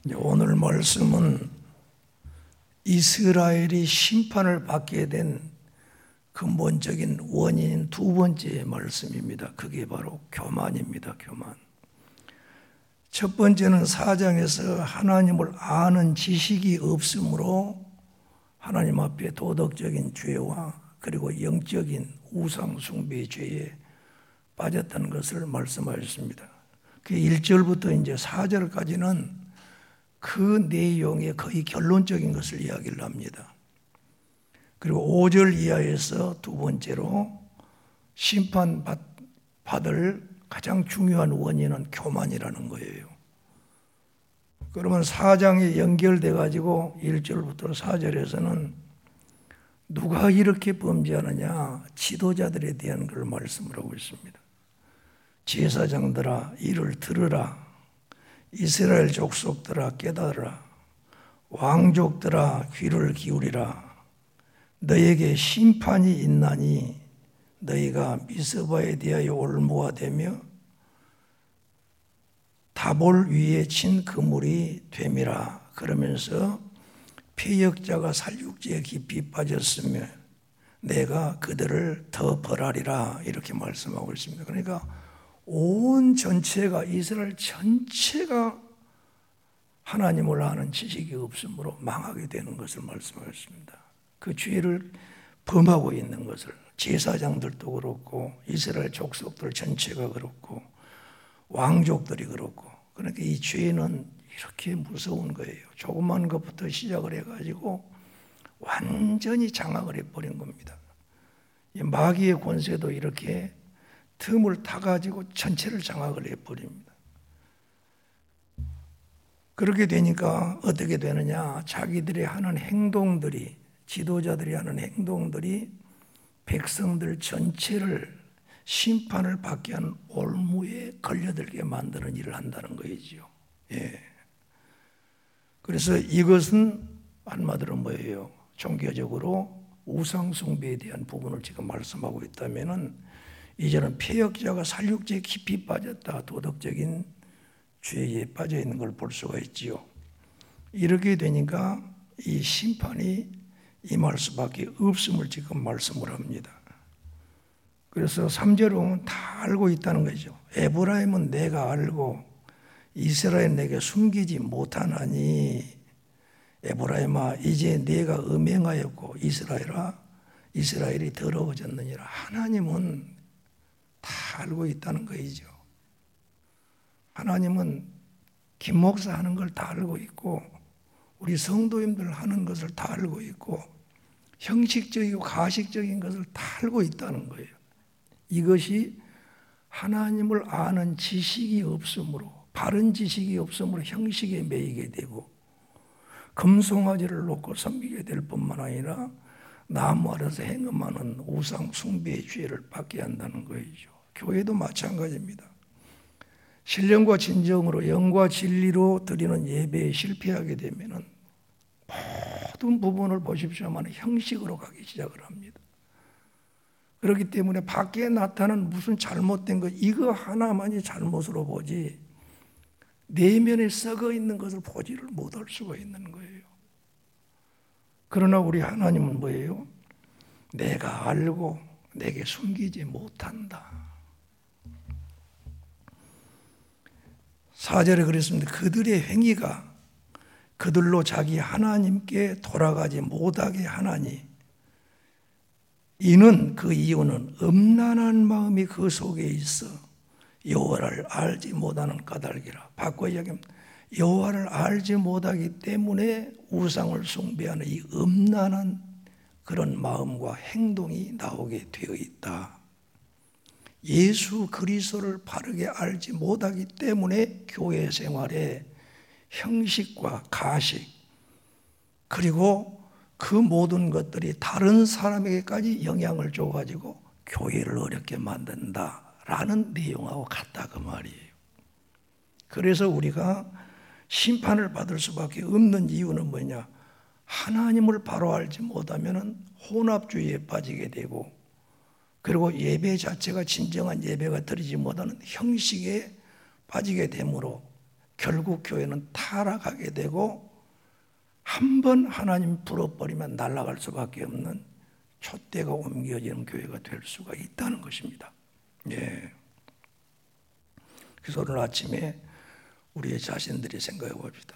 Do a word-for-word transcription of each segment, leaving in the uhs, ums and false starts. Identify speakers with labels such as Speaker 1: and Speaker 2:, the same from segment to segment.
Speaker 1: 오늘 말씀은 이스라엘이 심판을 받게 된 근본적인 원인인 두 번째 말씀입니다. 그게 바로 교만입니다. 교만. 첫 번째는 사 장에서 하나님을 아는 지식이 없으므로 하나님 앞에 도덕적인 죄와 그리고 영적인 우상 숭배의 죄에 빠졌다는 것을 말씀하셨습니다. 그 일 절부터 이제 사 절까지는 그 내용의 거의 결론적인 것을 이야기를 합니다. 그리고 오 절 이하에서 두 번째로 심판받을 가장 중요한 원인은 교만이라는 거예요. 그러면 사 장에 연결돼 가지고 일 절부터 사 절에서는 누가 이렇게 범죄하느냐, 지도자들에 대한 걸 말씀을 하고 있습니다. 제사장들아 이를 들으라, 이스라엘 족속들아 깨달으라, 왕족들아 귀를 기울이라. 너에게 심판이 있나니 너희가 미스바에 대하여 올무하되며 다볼 위에 친 그물이 됨이라. 그러면서 패역자가 살육지에 깊이 빠졌으며 내가 그들을 더 벌하리라 이렇게 말씀하고 있습니다. 그러니까 온 전체가, 이스라엘 전체가 하나님을 아는 지식이 없으므로 망하게 되는 것을 말씀하셨습니다. 그 죄를 범하고 있는 것을, 제사장들도 그렇고 이스라엘 족속들 전체가 그렇고 왕족들이 그렇고, 그러니까 이 죄는 이렇게 무서운 거예요. 조그만 것부터 시작을 해가지고 완전히 장악을 해버린 겁니다. 이 마귀의 권세도 이렇게 틈을 타가지고 전체를 장악을 해버립니다. 그렇게 되니까 어떻게 되느냐, 자기들이 하는 행동들이, 지도자들이 하는 행동들이 백성들 전체를 심판을 받게 하는 올무에 걸려들게 만드는 일을 한다는 거이죠. 예. 그래서 이것은 한마디로 뭐예요? 종교적으로 우상숭배에 대한 부분을 지금 말씀하고 있다면은 이제는 패역자가 살육지에 깊이 빠졌다, 도덕적인 죄에 빠져 있는 걸 볼 수가 있지요. 이렇게 되니까 이 심판이 임할 수밖에 없음을 지금 말씀을 합니다. 그래서 삼 절에 보면 다 알고 있다는 거죠. 에브라임은 내가 알고 이스라엘 내게 숨기지 못하나니, 에브라임아 이제 내가 음행하였고 이스라엘아 이스라엘이 더러워졌느니라. 하나님은 다 알고 있다는 거이죠. 하나님은 김 목사 하는 걸 다 알고 있고 우리 성도님들 하는 것을 다 알고 있고 형식적이고 가식적인 것을 다 알고 있다는 거예요. 이것이 하나님을 아는 지식이 없으므로, 바른 지식이 없으므로 형식에 매이게 되고 금송아지를 놓고 섬기게 될 뿐만 아니라 나무 아래서 행음하는 우상 숭배의 죄를 받게 한다는 거이죠. 교회도 마찬가지입니다. 신령과 진정으로 영과 진리로 드리는 예배에 실패하게 되면은 모든 부분을 보십시오만 형식으로 가기 시작을 합니다. 그렇기 때문에 밖에 나타나는 무슨 잘못된 것, 이거 하나만이 잘못으로 보지 내면에 썩어 있는 것을 보지를 못할 수가 있는 거예요. 그러나 우리 하나님은 뭐예요? 내가 알고 내게 숨기지 못한다. 사 절에 그랬습니다. 그들의 행위가 그들로 자기 하나님께 돌아가지 못하게 하나니, 이는 그 이유는 음란한 마음이 그 속에 있어 여호와를 알지 못하는 까닭이라. 바꿔 이야기하면 여호와를 알지 못하기 때문에 우상을 숭배하는 이 음란한 그런 마음과 행동이 나오게 되어 있다. 예수 그리스도를 바르게 알지 못하기 때문에 교회 생활에 형식과 가식 그리고 그 모든 것들이 다른 사람에게까지 영향을 줘가지고 교회를 어렵게 만든다라는 내용하고 같다 그 말이에요. 그래서 우리가 심판을 받을 수밖에 없는 이유는 뭐냐? 하나님을 바로 알지 못하면 혼합주의에 빠지게 되고, 그리고 예배 자체가 진정한 예배가 드리지 못하는 형식에 빠지게 되므로 결국 교회는 타락하게 되고 한 번 하나님 불어버리면 날아갈 수밖에 없는 촛대가 옮겨지는 교회가 될 수가 있다는 것입니다. 예. 그래서 오늘 아침에 우리의 자신들이 생각해 봅시다.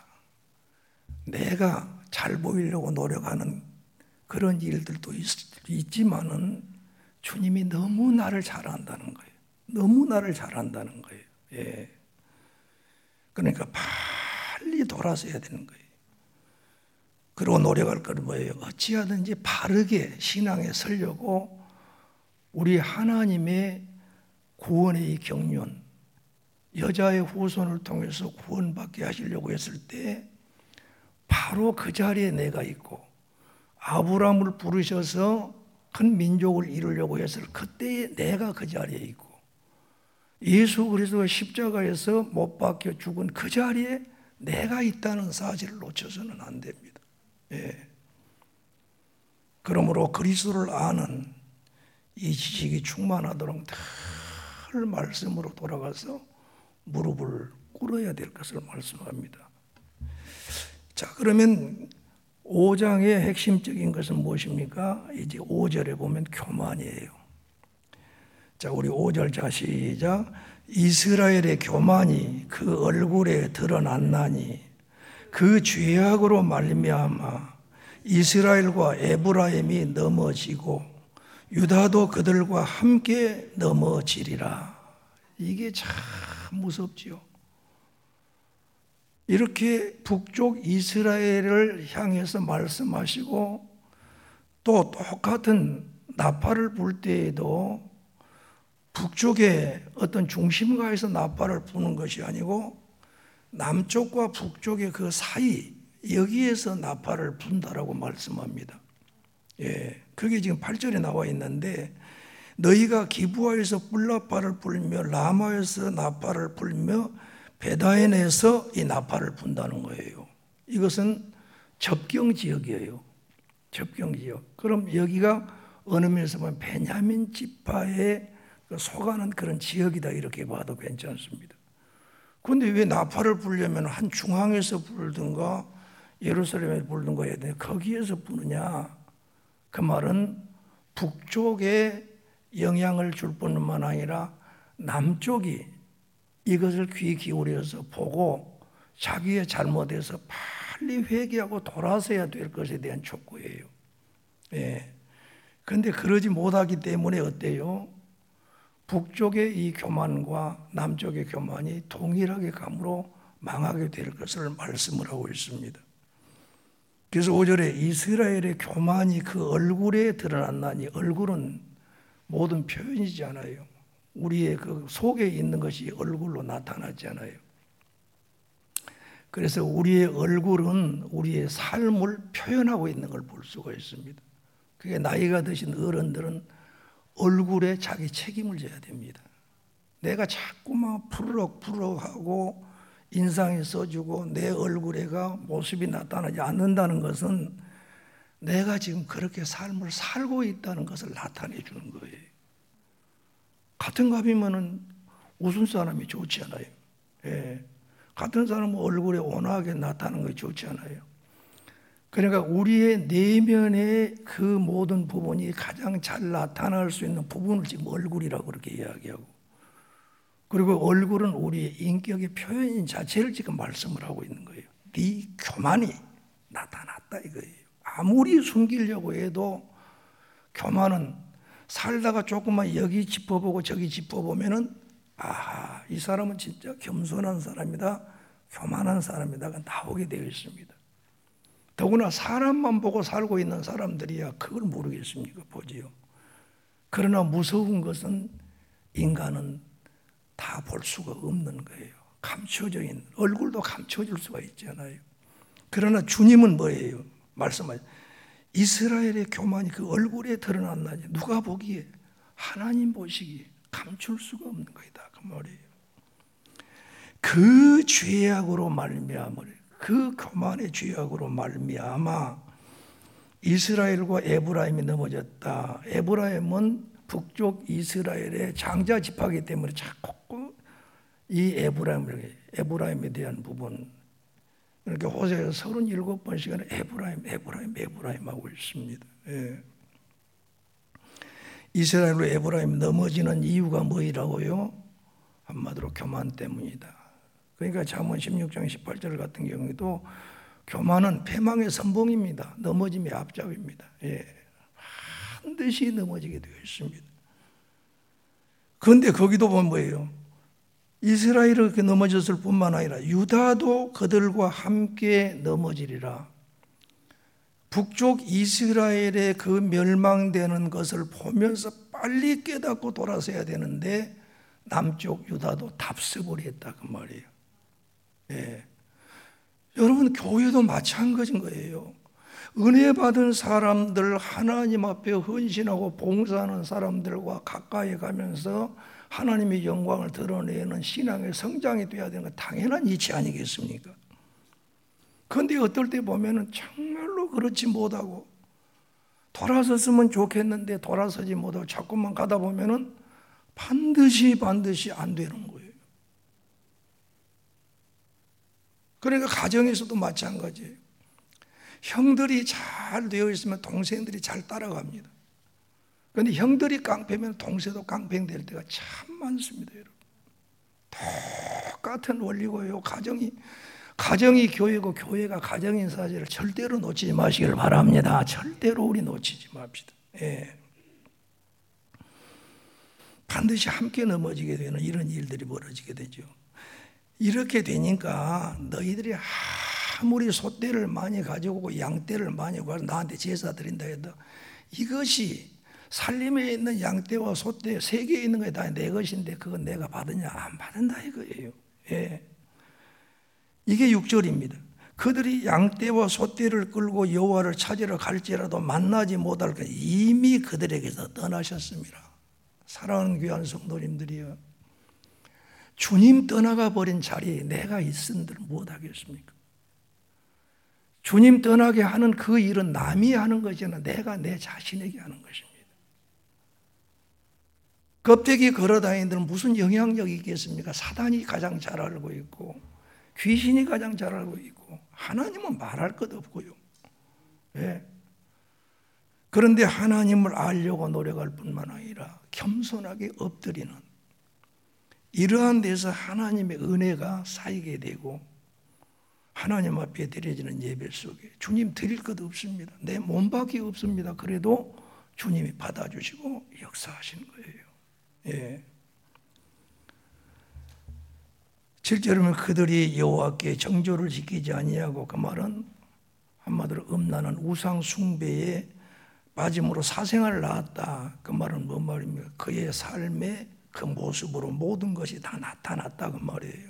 Speaker 1: 내가 잘 보이려고 노력하는 그런 일들도 있, 있지만은 주님이 너무 나를 잘 안다는 거예요. 너무 나를 잘 안다는 거예요. 예. 그러니까 빨리 돌아서야 되는 거예요. 그리고 노력할 건 뭐예요? 어찌하든지 바르게 신앙에 서려고 우리 하나님의 구원의 이 경륜, 여자의 후손을 통해서 구원받게 하시려고 했을 때 바로 그 자리에 내가 있고, 아브라함을 부르셔서 큰 민족을 이루려고 했을 그때에 내가 그 자리에 있고, 예수 그리스도가 십자가에서 못 박혀 죽은 그 자리에 내가 있다는 사실을 놓쳐서는 안 됩니다. 예. 그러므로 그리스도를 아는 이 지식이 충만하도록 늘 말씀으로 돌아가서 무릎을 꿇어야 될 것을 말씀합니다. 자, 그러면 오 장의 핵심적인 것은 무엇입니까? 이제 오 절에 보면 교만이에요. 자, 우리 오 절 자 시작. 이스라엘의 교만이 그 얼굴에 드러났나니 그 죄악으로 말미암아 이스라엘과 에브라임이 넘어지고 유다도 그들과 함께 넘어지리라. 이게 참 무섭지요. 이렇게 북쪽 이스라엘을 향해서 말씀하시고 또 똑같은 나팔을 불 때에도 북쪽에 어떤 중심가에서 나팔을 부는 것이 아니고 남쪽과 북쪽의 그 사이, 여기에서 나팔을 분다라고 말씀합니다. 예, 그게 지금 팔 절에 나와 있는데, 너희가 기브아에서 뿔나팔을 불며 라마에서 나팔을 불며 베다엔에서 이 나팔을 분다는 거예요. 이것은 접경 지역이에요. 접경 지역. 그럼 여기가 어느 면에서 보면 베냐민 지파에 속하는 그런 지역이다, 이렇게 봐도 괜찮습니다. 그런데 왜 나팔을 불려면 한 중앙에서 불든가 예루살렘에 불든가 해야 되냐, 거기에서 부느냐? 그 말은 북쪽에 영향을 줄 뿐만 아니라 남쪽이 이것을 귀 기울여서 보고 자기의 잘못에서 빨리 회개하고 돌아서야 될 것에 대한 촉구예요. 예. 그런데 그러지 못하기 때문에 어때요? 북쪽의 이 교만과 남쪽의 교만이 동일하게 감으로 망하게 될 것을 말씀을 하고 있습니다. 그래서 오 절에 이스라엘의 교만이 그 얼굴에 드러났나니, 얼굴은 모든 표현이지 않아요. 우리의 그 속에 있는 것이 얼굴로 나타나지 않아요. 그래서 우리의 얼굴은 우리의 삶을 표현하고 있는 걸 볼 수가 있습니다. 그게 나이가 드신 어른들은 얼굴에 자기 책임을 져야 됩니다. 내가 자꾸만 푸르럭푸르럭하고 인상이 써주고 내 얼굴에가 모습이 나타나지 않는다는 것은 내가 지금 그렇게 삶을 살고 있다는 것을 나타내 주는 거예요. 같은 값이면은 웃은 사람이 좋지 않아요. 예. 같은 사람은 얼굴에 온화하게 나타나는 것이 좋지 않아요. 그러니까 우리의 내면의 그 모든 부분이 가장 잘 나타날 수 있는 부분을 지금 얼굴이라고 그렇게 이야기하고, 그리고 얼굴은 우리의 인격의 표현인 자체를 지금 말씀을 하고 있는 거예요. 네 교만이 나타났다 이거예요. 아무리 숨기려고 해도 교만은 살다가 조금만 여기 짚어보고 저기 짚어보면은 아, 이 사람은 진짜 겸손한 사람이다, 교만한 사람이다가 나오게 되어 있습니다. 더구나 사람만 보고 살고 있는 사람들이야 그걸 모르겠습니까? 보지요. 그러나 무서운 것은 인간은 다 볼 수가 없는 거예요. 감춰져 있는, 얼굴도 감춰질 수가 있잖아요. 그러나 주님은 뭐예요? 말씀하죠. 이스라엘의 교만이 그 얼굴에 드러났나니 누가 보기에, 하나님 보시기에 감출 수가 없는 거이다, 그 말이에요. 그 죄악으로 말미암아, 그 교만의 죄악으로 말미암아 이스라엘과 에브라임이 넘어졌다. 에브라임은 북쪽 이스라엘의 장자 지파이기 때문에 자꾸 이 에브라임을, 에브라임에 대한 부분, 이렇게 호세아서 서른일곱 번씩은 에브라임, 에브라임, 에브라임 하고 있습니다. 예. 이스라엘로 에브라임 넘어지는 이유가 뭐이라고요? 한마디로 교만 때문이다. 그러니까 잠언 십육 장 십팔 절 같은 경우에도 교만은 패망의 선봉입니다. 넘어짐의 앞잡입니다. 예. 반드시 넘어지게 되어 있습니다. 그런데 거기도 보면 뭐예요? 이스라엘이 그렇게 넘어졌을 뿐만 아니라 유다도 그들과 함께 넘어지리라. 북쪽 이스라엘의 그 멸망되는 것을 보면서 빨리 깨닫고 돌아서야 되는데 남쪽 유다도 답습을 했다 그 말이에요. 예. 여러분 교회도 마찬가지인 거예요. 은혜 받은 사람들, 하나님 앞에 헌신하고 봉사하는 사람들과 가까이 가면서 하나님의 영광을 드러내는 신앙의 성장이 돼야 되는 건 당연한 이치 아니겠습니까? 그런데 어떨 때 보면은 정말로 그렇지 못하고 돌아섰으면 좋겠는데 돌아서지 못하고 자꾸만 가다 보면은 반드시 반드시 안 되는 거예요. 그러니까 가정에서도 마찬가지예요. 형들이 잘 되어 있으면 동생들이 잘 따라갑니다. 그런데 형들이 깡패면 동생도 깡패될 때가 참 많습니다, 여러분. 똑같은 원리고요. 가정이 가정이 교회고 교회가 가정인 사실을 절대로 놓치지 마시길 바랍니다. 절대로 우리 놓치지 맙시다. 예. 반드시 함께 넘어지게 되는 이런 일들이 벌어지게 되죠. 이렇게 되니까 너희들이 아무리 소떼를 많이 가지고 오고 양떼를 많이 가지고 나한테 제사 드린다 해도 이것이 살림에 있는 양떼와 소떼 세 개 있는 게 다 내 것인데 그건 내가 받으냐? 안 받는다 이거예요. 예. 이게 육 절입니다. 그들이 양떼와 소떼를 끌고 여호와를 찾으러 갈지라도 만나지 못할 것 이미 그들에게서 떠나셨습니다. 사랑하는 귀한 성도님들이요, 주님 떠나가 버린 자리에 내가 있은들 못하겠습니까? 주님 떠나게 하는 그 일은 남이 하는 것이 아니라 내가 내 자신에게 하는 것입니다. 껍데기 걸어다니는 무슨 영향력이 있겠습니까? 사단이 가장 잘 알고 있고 귀신이 가장 잘 알고 있고 하나님은 말할 것 없고요. 예. 그런데 하나님을 알려고 노력할 뿐만 아니라 겸손하게 엎드리는 이러한 데서 하나님의 은혜가 쌓이게 되고 하나님 앞에 드려지는 예배 속에 주님 드릴 것 없습니다. 내 몸밖에 없습니다. 그래도 주님이 받아주시고 역사하시는 거예요. 예. 칠 절이면 그들이 여호와께 정조를 지키지 아니하고 그 말은 한마디로 음란한 우상 숭배에 빠짐으로 사생활을 낳았다. 그 말은 뭔 말입니까? 그의 삶의 그 모습으로 모든 것이 다 나타났다 그 말이에요.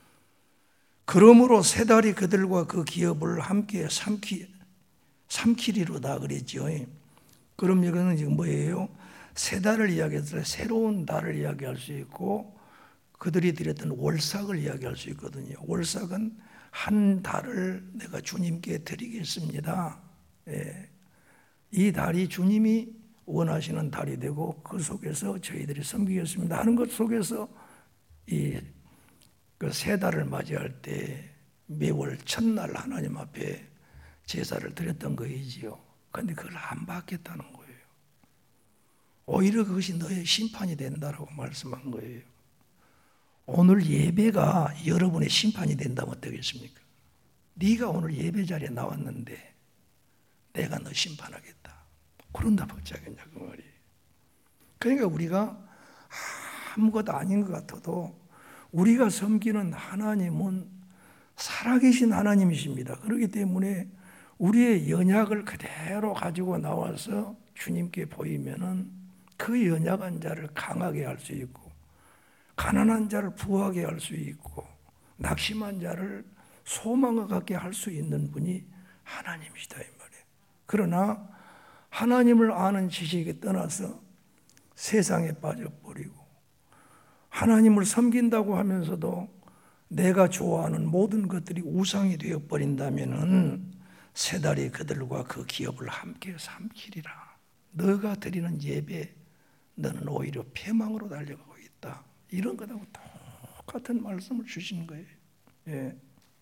Speaker 1: 그러므로 세 달이 그들과 그 기업을 함께 삼키, 삼키리로다 그랬죠. 그럼 이거는 지금 뭐예요? 세 달을 이야기해서 새로운 달을 이야기할 수 있고 그들이 드렸던 월삭을 이야기할 수 있거든요. 월삭은 한 달을 내가 주님께 드리겠습니다. 예. 이 달이 주님이 원하시는 달이 되고 그 속에서 저희들이 섬기겠습니다 하는 것 속에서 이 그 세 달을 맞이할 때 매월 첫날 하나님 앞에 제사를 드렸던 거이지요. 그런데 그걸 안 받겠다는 거예요. 오히려 그것이 너의 심판이 된다라고 말씀한 거예요. 오늘 예배가 여러분의 심판이 된다면 어떻겠습니까? 네가 오늘 예배 자리에 나왔는데 내가 너 심판하겠다. 그런다 못하겠냐 그 말이에요. 그러니까 우리가 아무것도 아닌 것 같아도 우리가 섬기는 하나님은 살아계신 하나님이십니다. 그렇기 때문에 우리의 연약을 그대로 가지고 나와서 주님께 보이면은 그 연약한 자를 강하게 할 수 있고 가난한 자를 부하게 할 수 있고 낙심한 자를 소망을 갖게 할 수 있는 분이 하나님이시다 이 말이에요. 그러나 하나님을 아는 지식에 떠나서 세상에 빠져버리고 하나님을 섬긴다고 하면서도 내가 좋아하는 모든 것들이 우상이 되어버린다면 세 달이 그들과 그 기업을 함께 삼키리라. 너가 드리는 예배 너는 오히려 패망으로 달려가고 있다. 이런 것하고 똑같은 말씀을 주시는 거예요. 예.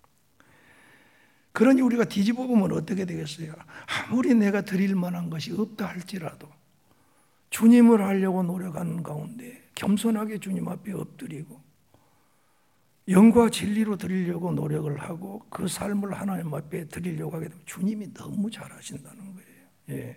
Speaker 1: 그러니 우리가 뒤집어 보면 어떻게 되겠어요? 아무리 내가 드릴 만한 것이 없다 할지라도 주님을 하려고 노력하는 가운데 겸손하게 주님 앞에 엎드리고 영과 진리로 드리려고 노력을 하고 그 삶을 하나님 앞에 드리려고 하게 되면 주님이 너무 잘하신다는 거예요. 예.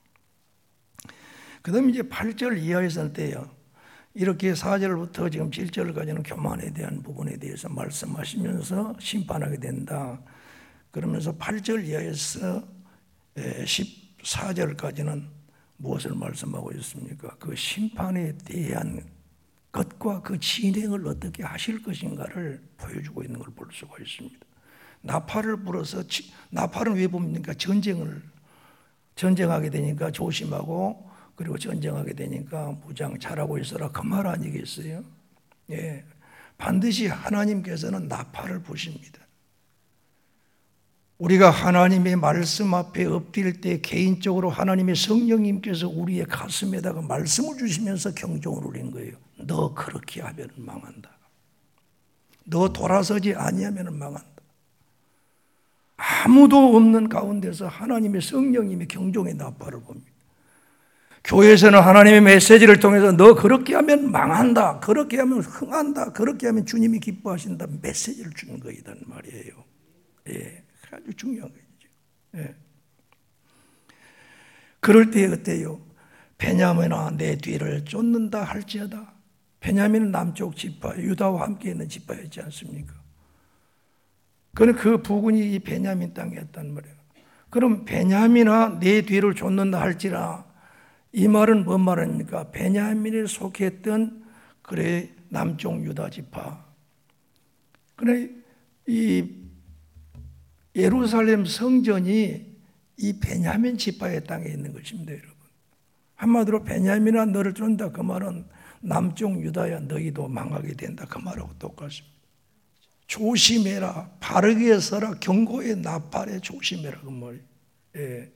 Speaker 1: 그 다음에 이제 팔 절 이하에서 때요. 이렇게 사 절부터 지금 칠 절까지는 교만에 대한 부분에 대해서 말씀하시면서 심판하게 된다. 그러면서 팔 절 이하에서 십사 절까지는 무엇을 말씀하고 있습니까? 그 심판에 대한 것과 그 진행을 어떻게 하실 것인가를 보여주고 있는 걸 볼 수가 있습니다. 나팔을 불어서, 나팔은 왜 봅니까? 전쟁을, 전쟁하게 되니까 조심하고, 그리고 전쟁하게 되니까 무장 잘하고 있어라. 그 말 아니겠어요? 예. 반드시 하나님께서는 나팔을 부십니다. 우리가 하나님의 말씀 앞에 엎드릴 때 개인적으로 하나님의 성령님께서 우리의 가슴에다가 말씀을 주시면서 경종을 울린 거예요. 너 그렇게 하면 망한다. 너 돌아서지 아니하면 망한다. 아무도 없는 가운데서 하나님의 성령님의 경종의 나팔을 봅니다. 교회에서는 하나님의 메시지를 통해서 너 그렇게 하면 망한다. 그렇게 하면 흥한다. 그렇게 하면 주님이 기뻐하신다. 메시지를 주는 거이단 말이에요. 예. 아주 중요한 거죠. 예. 그럴 때에 어때요? 베냐민아 내 뒤를 쫓는다 할지어다. 베냐민은 남쪽 지파, 유다와 함께 있는 지파였지 않습니까? 그는 그 부근이 이 베냐민 땅이었단 말이에요. 그럼 베냐민아 내 뒤를 쫓는다 할지라, 이 말은 뭔 말입니까? 베냐민에 속했던 그래 남쪽 유다 지파. 그래 이 예루살렘 성전이 이 베냐민 지파의 땅에 있는 것입니다, 여러분. 한마디로 베냐민아 너를 쫓는다 그 말은 남쪽 유다야 너희도 망하게 된다 그 말하고 똑같습니다. 조심해라, 바르게 서라, 경고의 나팔에 조심해라 그 말이에요. 예.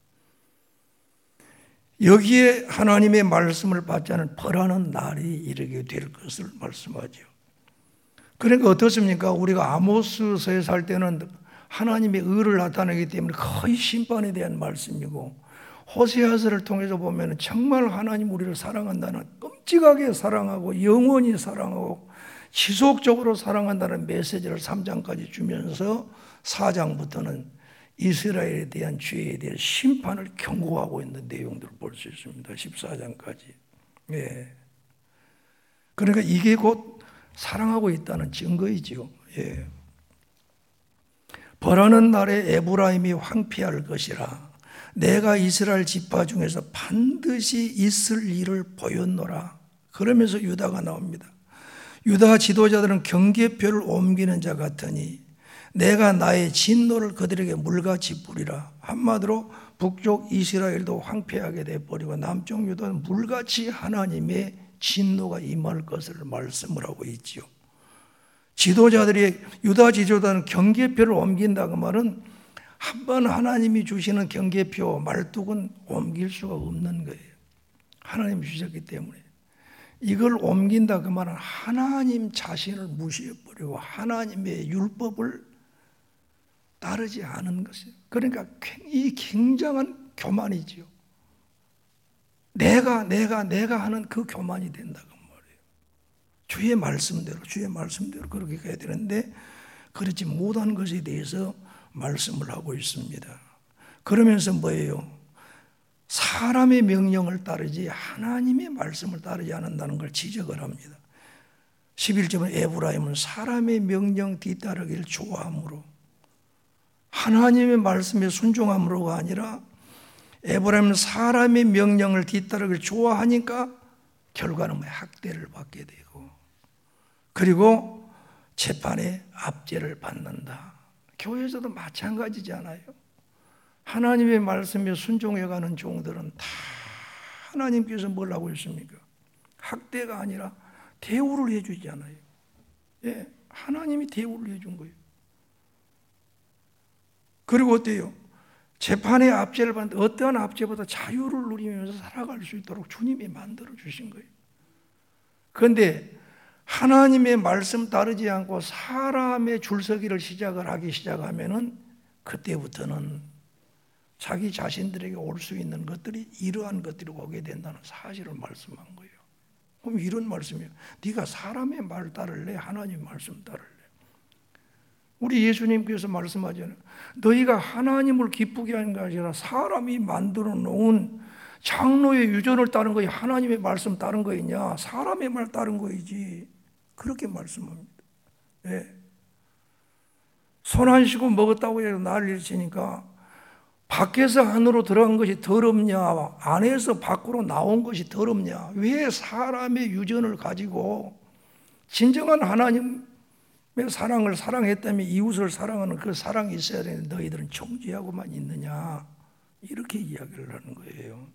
Speaker 1: 여기에 하나님의 말씀을 받지 않은 벌하는 날이 이르게 될 것을 말씀하죠. 그러니까 어떻습니까? 우리가 아모스서에 살 때는 하나님의 의를 나타내기 때문에 거의 심판에 대한 말씀이고, 호세아서를 통해서 보면 정말 하나님 우리를 사랑한다는, 끔찍하게 사랑하고 영원히 사랑하고 지속적으로 사랑한다는 메시지를 삼 장까지 주면서 사 장부터는 이스라엘에 대한 죄에 대한 심판을 경고하고 있는 내용들을 볼 수 있습니다. 십사 장까지. 예. 그러니까 이게 곧 사랑하고 있다는 증거이죠. 예. 벌하는 날에 에브라임이 황폐할 것이라. 내가 이스라엘 지파 중에서 반드시 있을 일을 보였노라. 그러면서 유다가 나옵니다. 유다 지도자들은 경계표를 옮기는 자 같으니 내가 나의 진노를 그들에게 물같이 뿌리라. 한마디로 북쪽 이스라엘도 황폐하게 되어버리고 남쪽 유다는 물같이 하나님의 진노가 임할 것을 말씀을 하고 있지요. 지도자들이, 유다 지도자는 경계표를 옮긴다 그 말은 한 번 하나님이 주시는 경계표, 말뚝은 옮길 수가 없는 거예요. 하나님이 주셨기 때문에. 이걸 옮긴다 그 말은 하나님 자신을 무시해버리고 하나님의 율법을 따르지 않은 것이에요. 그러니까 이 굉장한 교만이지요. 내가 내가 내가 하는 그 교만이 된다고 말이에요. 주의 말씀대로 주의 말씀대로 그렇게 해야 되는데 그렇지 못한 것에 대해서 말씀을 하고 있습니다. 그러면서 뭐예요? 사람의 명령을 따르지 하나님의 말씀을 따르지 않는다는 걸 지적을 합니다. 십일 절은 에브라임은 사람의 명령 뒤따르기를 좋아함으로, 하나님의 말씀에 순종함으로가 아니라 에브라임은 사람의 명령을 뒤따르기를 좋아하니까 결과는 학대를 받게 되고, 그리고 재판에 압제를 받는다. 교회에서도 마찬가지잖아요. 하나님의 말씀에 순종해가는 종들은 다 하나님께서 뭘 하고 있습니까? 학대가 아니라 대우를 해주잖아요. 예, 하나님이 대우를 해준 거예요. 그리고 어때요? 재판의 압제를 받는데 어떠한 압제보다 자유를 누리면서 살아갈 수 있도록 주님이 만들어 주신 거예요. 그런데 하나님의 말씀 따르지 않고 사람의 줄서기를 시작을 하기 시작하면은 그때부터는 자기 자신들에게 올 수 있는 것들이 이러한 것들이 오게 된다는 사실을 말씀한 거예요. 그럼 이런 말씀이에요. 네가 사람의 말 따를래? 하나님 말씀 따를래? 우리 예수님께서 말씀하잖아요. 너희가 하나님을 기쁘게 하는 게 아니라 사람이 만들어 놓은 장로의 유전을 따른 거야? 하나님의 말씀 따른 거이냐? 사람의 말 따른 거이지. 그렇게 말씀합니다. 네. 손 안 씻고 먹었다고 해서 난리를 치니까 밖에서 안으로 들어간 것이 더럽냐? 안에서 밖으로 나온 것이 더럽냐? 왜 사람의 유전을 가지고 진정한 하나님의 사랑을 사랑했다면 이웃을 사랑하는 그 사랑이 있어야 되는데 너희들은 정죄하고만 있느냐? 이렇게 이야기를 하는 거예요.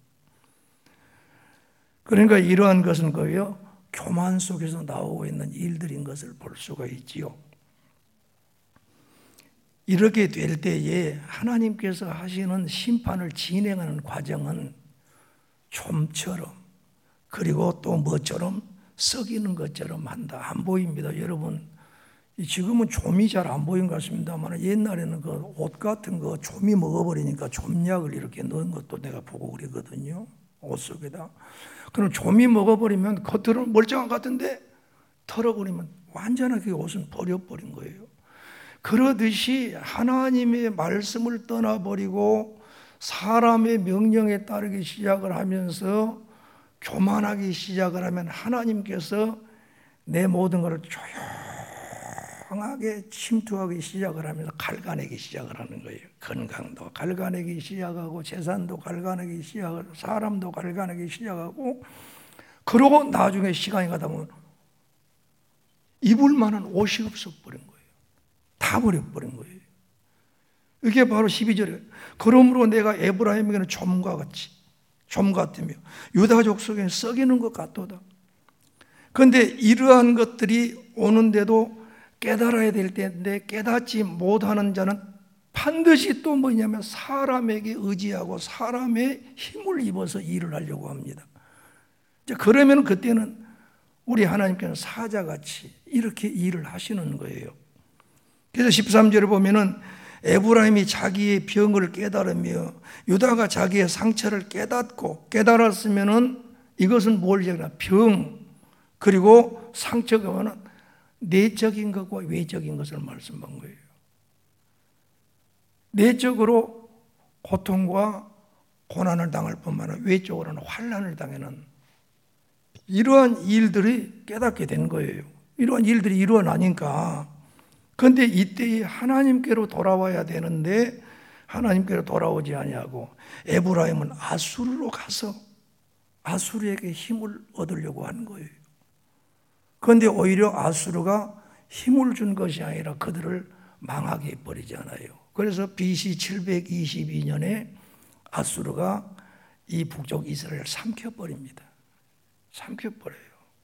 Speaker 1: 그러니까 이러한 것은 거예요. 교만 속에서 나오고 있는 일들인 것을 볼 수가 있지요. 이렇게 될 때에 하나님께서 하시는 심판을 진행하는 과정은 좀처럼 그리고 또 뭐처럼 썩이는 것처럼 한다. 안 보입니다. 여러분 지금은 좀이 잘 안 보이는 것 같습니다만 옛날에는 그 옷 같은 거 좀이 먹어버리니까 좀약을 이렇게 넣은 것도 내가 보고 그랬거든요. 옷 속에다. 그럼 좀이 먹어버리면 겉으로는 멀쩡한 것 같은데 털어버리면 완전하게 옷은 버려버린 거예요. 그러듯이 하나님의 말씀을 떠나버리고 사람의 명령에 따르기 시작을 하면서 교만하기 시작을 하면 하나님께서 내 모든 것을 조용하게 침투하기 시작을 하면서 갉아내기 시작을 하는 거예요. 건강도 갉아내기 시작하고 재산도 갉아내기 시작하고 사람도 갉아내기 시작하고 그러고 나중에 시간이 가다 보면 입을 만한 옷이 없어버린 거예요. 다 버려버린 거예요. 이게 바로 십이 절에 그러므로 내가 에브라임에게는 좀과 같이 좀 같으며 유다족 속에 썩이는 것 같도다. 그런데 이러한 것들이 오는데도 깨달아야 될 때인데 깨닫지 못하는 자는 반드시 또 뭐냐면 사람에게 의지하고 사람의 힘을 입어서 일을 하려고 합니다. 그러면 그때는 우리 하나님께서는 사자같이 이렇게 일을 하시는 거예요. 그래서 십삼 절에 보면은 에브라임이 자기의 병을 깨달으며 유다가 자기의 상처를 깨닫고 깨달았으면은 이것은 뭘 얘기하나? 병 그리고 상처가 뭐는 내적인 것과 외적인 것을 말씀한 거예요. 내적으로 고통과 고난을 당할 뿐만 아니라 외적으로는 환난을 당하는 이러한 일들이 깨닫게 된 거예요. 이러한 일들이 일어나니까 그런데 이때에 하나님께로 돌아와야 되는데 하나님께로 돌아오지 아니하고 에브라임은 아수르로 가서 아수르에게 힘을 얻으려고 하는 거예요. 그런데 오히려 아수르가 힘을 준 것이 아니라 그들을 망하게 해버리잖아요. 그래서 비씨 칠백이십이 년에 아수르가 이 북쪽 이스라엘을 삼켜버립니다. 삼켜버려요.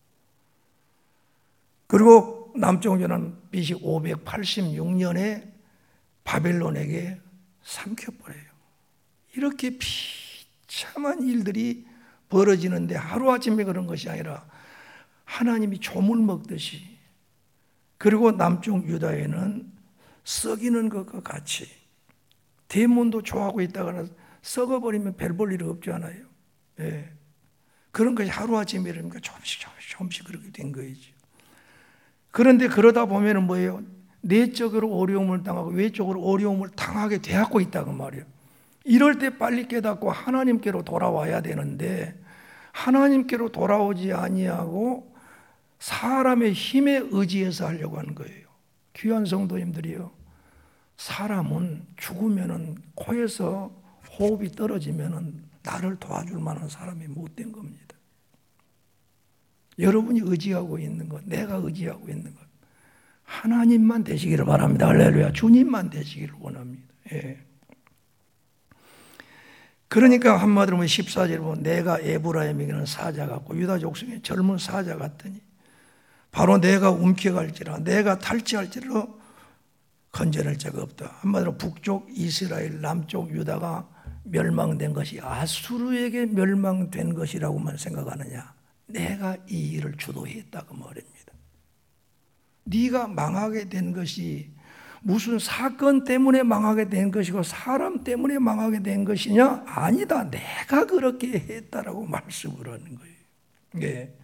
Speaker 1: 그리고 남쪽 연은 비씨 오백팔십육 년에 바벨론에게 삼켜버려요. 이렇게 비참한 일들이 벌어지는데 하루아침에 그런 것이 아니라 하나님이 조물 먹듯이 그리고 남쪽 유다에는 썩이는 것과 같이 대문도 좋아하고 있다가 썩어버리면 별 볼 일이 없잖아요. 예. 그런 것이 하루아침에 이러니까 조금씩 조금씩 조금씩 그렇게 된 거이죠. 그런데 그러다 보면은 뭐예요? 내적으로 어려움을 당하고 외적으로 어려움을 당하게 되고 있다고 말이에요. 이럴 때 빨리 깨닫고 하나님께로 돌아와야 되는데 하나님께로 돌아오지 아니하고 사람의 힘에 의지해서 하려고 하는 거예요. 귀한 성도님들이요. 사람은 죽으면은 코에서 호흡이 떨어지면은 나를 도와줄 만한 사람이 못 된 겁니다. 여러분이 의지하고 있는 것, 내가 의지하고 있는 것, 하나님만 되시기를 바랍니다. 할렐루야. 주님만 되시기를 원합니다. 예. 그러니까 한마디로 보면 십사 절에 보면 내가 에브라임에게는 사자 같고 유다 족속에 젊은 사자 같더니 바로 내가 움켜갈지라 내가 탈취할지로 건져낼 자가 없다. 한마디로 북쪽 이스라엘, 남쪽 유다가 멸망된 것이 아수르에게 멸망된 것이라고만 생각하느냐? 내가 이 일을 주도했다고 말입니다. 네가 망하게 된 것이 무슨 사건 때문에 망하게 된 것이고 사람 때문에 망하게 된 것이냐? 아니다. 내가 그렇게 했다라고 말씀을 하는 거예요. 예.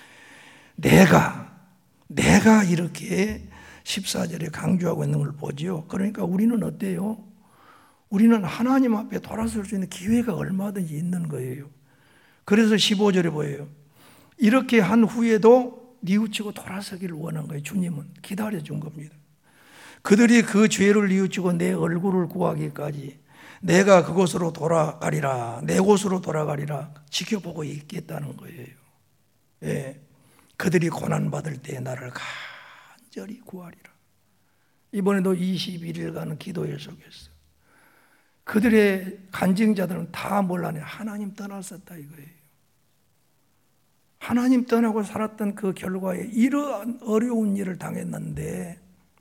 Speaker 1: 내가 내가 이렇게 십사 절에 강조하고 있는 걸 보죠. 그러니까 우리는 어때요? 우리는 하나님 앞에 돌아설 수 있는 기회가 얼마든지 있는 거예요. 그래서 십오 절에 보여요. 이렇게 한 후에도 뉘우치고 돌아서기를 원한 거예요. 주님은 기다려준 겁니다. 그들이 그 죄를 뉘우치고 내 얼굴을 구하기까지 내가 그곳으로 돌아가리라, 내 곳으로 돌아가리라 지켜보고 있겠다는 거예요. 예. 그들이 고난받을 때 나를 간절히 구하리라. 이번에도 이십일 일간 기도회 속에서 그들의 간증자들은 다 뭘 하냐? 하나님 떠났었다 이거예요. 하나님 떠나고 살았던 그 결과에 이러한 어려운 일을 당했는데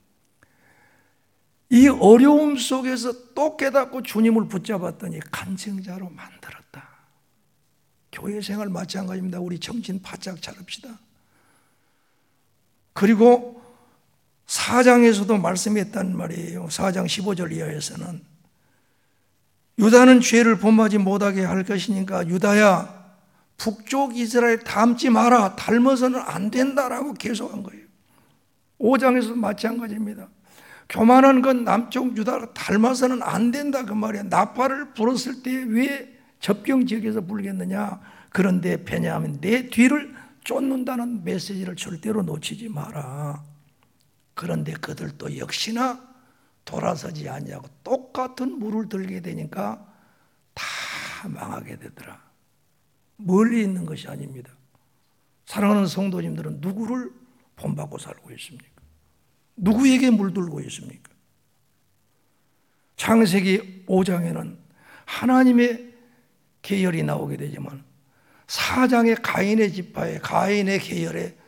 Speaker 1: 이 어려움 속에서 또 깨닫고 주님을 붙잡았더니 간증자로 만들었다. 교회 생활 마찬가지입니다. 우리 정신 바짝 차립시다. 그리고 사 장에서도 말씀했단 말이에요. 사 장 십오 절 이하에서는 유다는 죄를 본받지 못하게 할 것이니까 유다야 북쪽 이스라엘 닮지 마라. 닮아서는 안 된다라고 계속한 거예요. 오 장에서도 마찬가지입니다. 교만한 건 남쪽 유다를 닮아서는 안 된다 그 말이야. 나팔을 불었을 때 왜 접경 지역에서 불겠느냐. 그런데 왜냐하면 내 뒤를 쫓는다는 메시지를 절대로 놓치지 마라. 그런데 그들도 역시나 돌아서지 않냐고 똑같은 물을 들게 되니까 다 망하게 되더라. 멀리 있는 것이 아닙니다. 사랑하는 성도님들은 누구를 본받고 살고 있습니까? 누구에게 물들고 있습니까? 창세기 오 장에는 하나님의 계열이 나오게 되지만 사 장의 가인의 지파에 가인의 계열에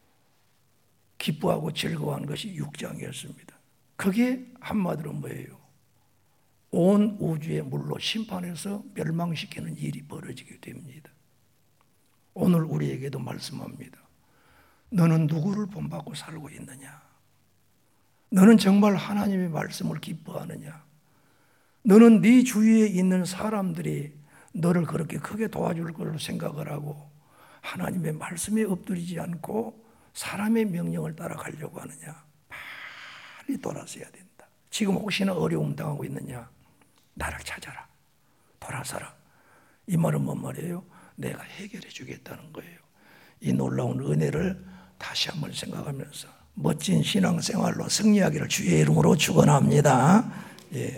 Speaker 1: 기뻐하고 즐거워한 것이 육 장이었습니다. 그게 한마디로 뭐예요? 온 우주의 물로 심판해서 멸망시키는 일이 벌어지게 됩니다. 오늘 우리에게도 말씀합니다. 너는 누구를 본받고 살고 있느냐? 너는 정말 하나님의 말씀을 기뻐하느냐? 너는 네 주위에 있는 사람들이 너를 그렇게 크게 도와줄 걸로 생각을 하고 하나님의 말씀에 엎드리지 않고 사람의 명령을 따라가려고 하느냐? 빨리 돌아서야 된다. 지금 혹시나 어려움 당하고 있느냐? 나를 찾아라. 돌아서라. 이 말은 뭔 말이에요? 내가 해결해 주겠다는 거예요. 이 놀라운 은혜를 다시 한번 생각하면서 멋진 신앙생활로 승리하기를 주의 이름으로 축원합니다. 예.